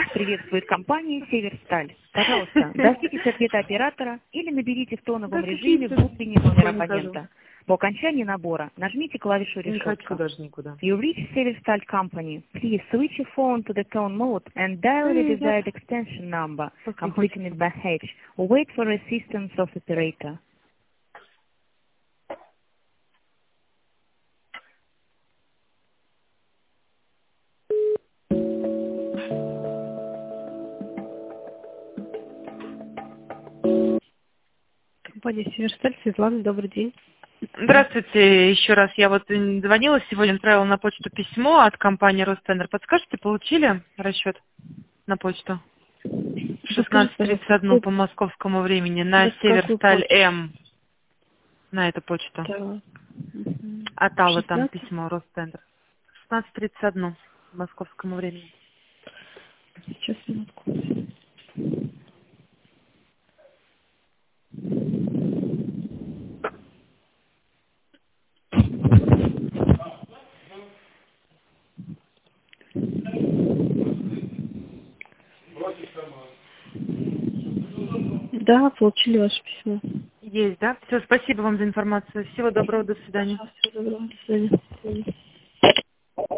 Вас приветствует компания «Северсталь». Пожалуйста, дождитесь ответа оператора или наберите в тоновом режиме в глубине номер абонента. По окончании набора нажмите клавишу Не хочу решетка. даже никуда. You reach Severstal Company. Please switch your phone to the tone mode and dial the desired extension number, completing it by H, or wait for assistance of operator. Компания «Северсталь», Светлана, добрый день. Здравствуйте, еще раз. Я вот звонила сегодня, отправила на почту письмо от компании «Ростендер». Подскажите, получили расчет на почту? 16:31 по московскому времени на Северсталь М. На эту почту. Да. От Аллы там письмо «Ростендер». 16:31 по московскому времени. Сейчас, минутку. Да, получили ваше письмо. Есть, да? Все, спасибо вам за информацию. Всего доброго, до свидания. Всего доброго, до свидания.